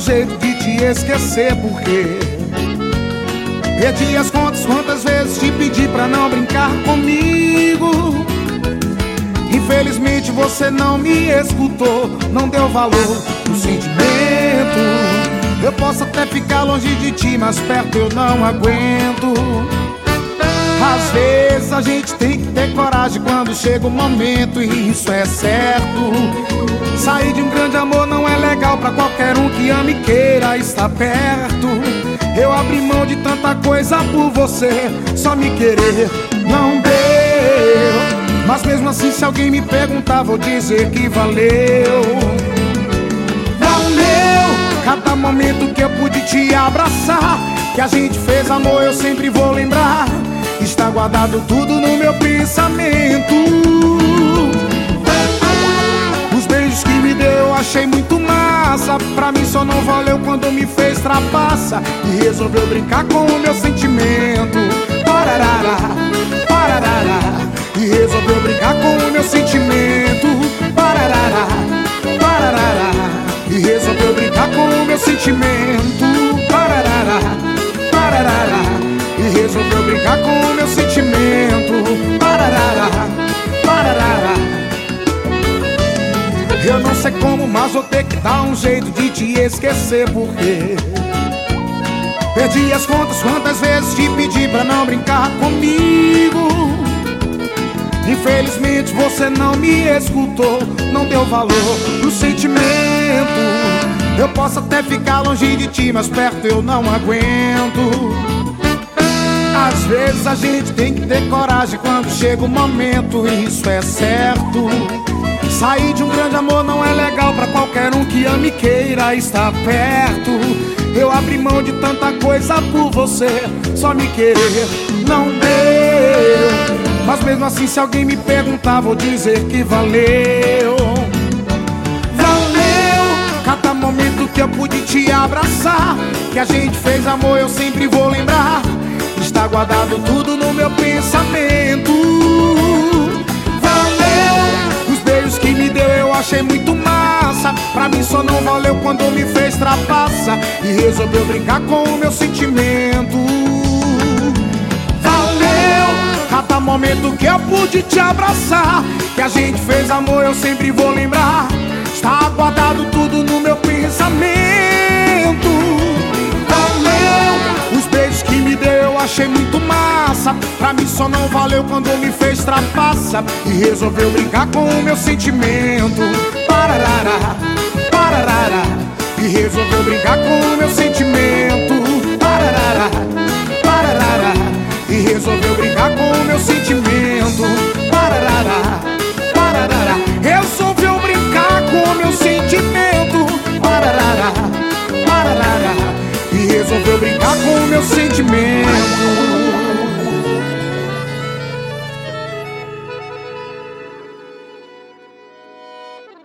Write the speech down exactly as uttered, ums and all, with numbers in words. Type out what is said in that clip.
jeito de te esquecer, porque perdi as contas quantas vezes te pedi pra não brincar comigo. Infelizmente você não me escutou, não deu valor pro sentimento. Eu posso até ficar longe de ti, mas perto eu não aguento. Às vezes a gente tem que ter coragem quando chega o momento, e isso é certo. Sair de um grande amor não é legal pra qualquer um que ama e queira estar perto. Eu abri mão de tanta coisa por você, só me querer não deu. Mas mesmo assim, se alguém me perguntar, vou dizer que valeu. Valeu cada momento que eu pude te abraçar, que a gente fez amor, eu sempre vou lembrar. Está guardado tudo no meu pensamento. Os beijos que me deu eu achei muito massa. Pra mim só não valeu quando me fez trapaça e resolveu brincar com o meu sentimento. Pararara, pararara, e resolveu brincar com o meu sentimento. Pararara, pararara, e resolveu brincar com o meu sentimento. Pararara, pararara, e resolveu brincar com o meu sentimento. Pararara, pararara. Eu não sei como, mas vou ter que dar um jeito de te esquecer, porque perdi as contas quantas vezes te pedi pra não brincar comigo. Infelizmente você não me escutou, não deu valor pro sentimento. Eu posso até ficar longe de ti, mas perto eu não aguento. Às vezes a gente tem que ter coragem quando chega o momento, e isso é certo. Sair de um grande amor não é legal pra qualquer um que ama e queira estar perto. Eu abri mão de tanta coisa por você, só me querer não deu. Mas mesmo assim, se alguém me perguntar, vou dizer que valeu. Valeu cada momento que eu pude te abraçar, que a gente fez amor, eu sempre vou lembrar. Está guardado tudo no meu pensamento. Valeu os beijos que me deu, eu achei muito massa. Pra mim só não valeu quando me fez trapaça e resolveu brincar com o meu sentimento. Valeu cada momento que eu pude te abraçar, que a gente fez amor, eu sempre vou lembrar. Está guardado tudo no meu pensamento. Valeu os beijos que me deu, eu achei muito massa. Pra mim só não valeu quando me fez trapaça e resolveu brincar com o meu sentimento. Pararara, pararara, e resolveu brincar com o meu sentimento.